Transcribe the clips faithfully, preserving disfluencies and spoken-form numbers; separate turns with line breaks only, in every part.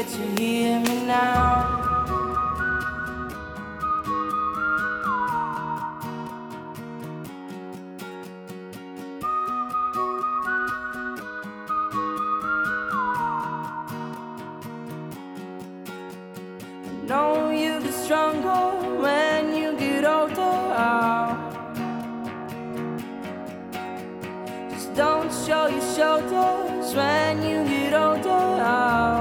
get to hear me now. I know you get stronger when you get older. Just don't show your shoulders when you get older.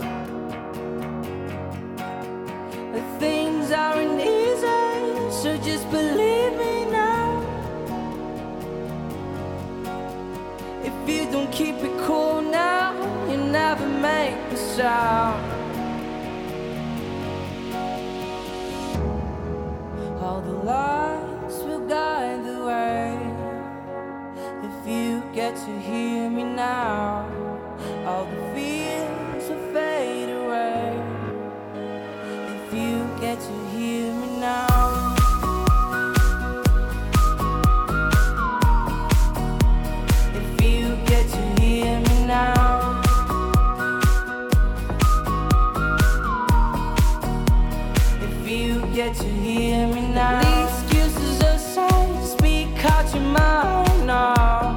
Things aren't easy, so just believe me now. If you don't keep it cool now, you never make a sound. All the lights will guide the way. If you get to hear me now, all the fears will fade away. If you get to hear me now. If you get to hear me now. If you get to hear me now. The excuses aside, speak out your mind now.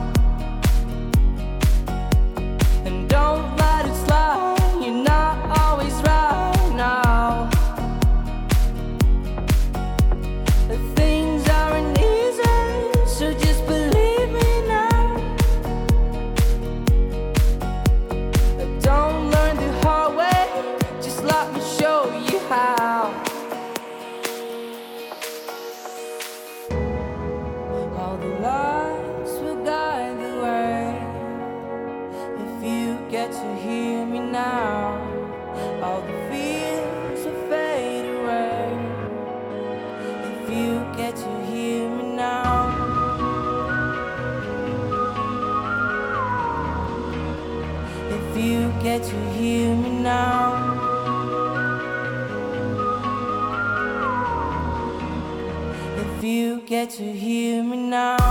And don't let it slide, you're not always right now. The things aren't easy, so just believe me now. Don't learn the hard way, just let me show you how. All the lights will guide the way. If you get to hear me now, all the fears will fade away. If you get to hear me now. If you get to hear me now. If you get to hear me now.